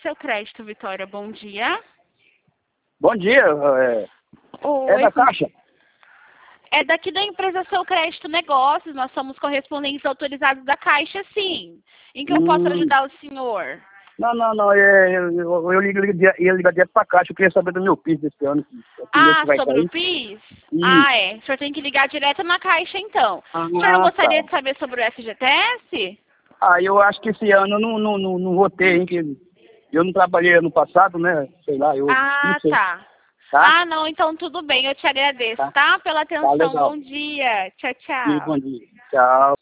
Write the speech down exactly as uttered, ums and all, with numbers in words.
Seu Crédito, Vitória, bom dia. Bom dia, é, Oi, é da Caixa? É daqui da empresa Seu Crédito Negócios, nós somos correspondentes autorizados da Caixa, sim. Em que eu posso Hum, ajudar o senhor? não, não, não, é, eu, eu, eu ligo- ligo dia- ia ligar direto pra Caixa, eu queria saber do meu piso desse ano, que é o primeiro Ah, que vai sobre o cair. PIS? Isso. Ah, é. O senhor tem que ligar direto na Caixa, então. Ah, O senhor não gostaria tá. de saber sobre o F G T S? Ah, eu acho que esse ano eu não, não, não, não vou ter, hein, que eu não trabalhei ano passado, né, sei lá, eu não Ah, sei, tá. tá? Ah, não, então tudo bem, eu te agradeço, Tá, tá? Pela tá atenção, legal. bom dia. Tchau, E tchau. bom dia. Tchau.